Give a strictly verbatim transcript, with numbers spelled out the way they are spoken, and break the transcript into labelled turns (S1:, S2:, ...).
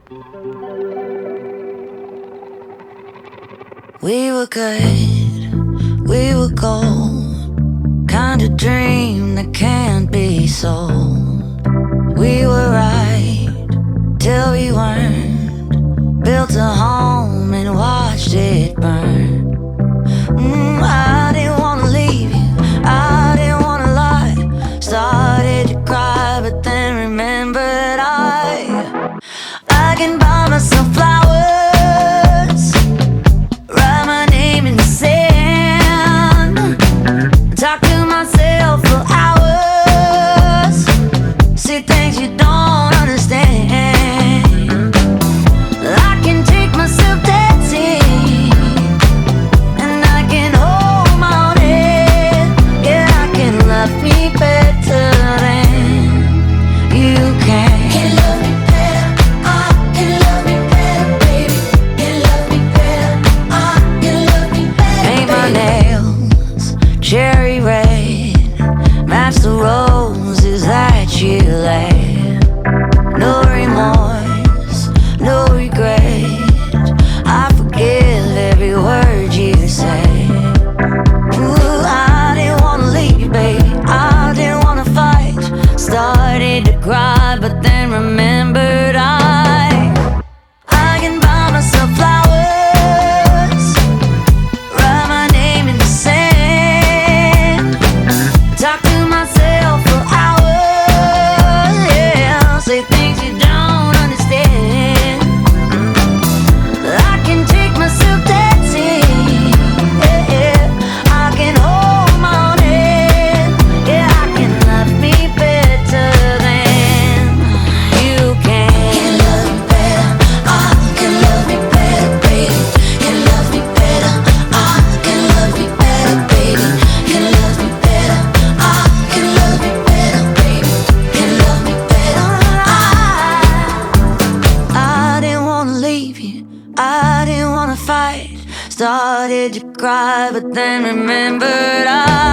S1: We were good, we were gold, kind of dream that can't be sold. We were right till we weren't, built a home and watched it burn. mm, I didn't wanna leave you, I didn't wanna lie. Started to cry but then remembered I I can buy myself flowers, write my name in the sand, talk to myself for hours, see things you don't understand. I can take myself dancing, and I can hold my own head. Yeah, I can love me better than you can. Can love me better, I can love me better, baby. Can love me better, I can love me better. Paint my nails cherry red, match the roses that you laid. No remorse, no regret, I forgive every word you say. Ooh, I didn't wanna leave, baby, I didn't wanna fight. Started to cry but then remembered I I can buy myself flowers, write my name in the sand, talk to myself for hours, yeah, say things you don't understand. I can take myself dancing, yeah, yeah. I can hold my own head, yeah, I can love me better than you can. Can love me better, I can love me better, baby. Can love me better, I can love me better, baby. Can love me better, I can love me better, baby. Can love me better, I I didn't wanna leave you, I didn't wanna fight. Started to cry but then remembered I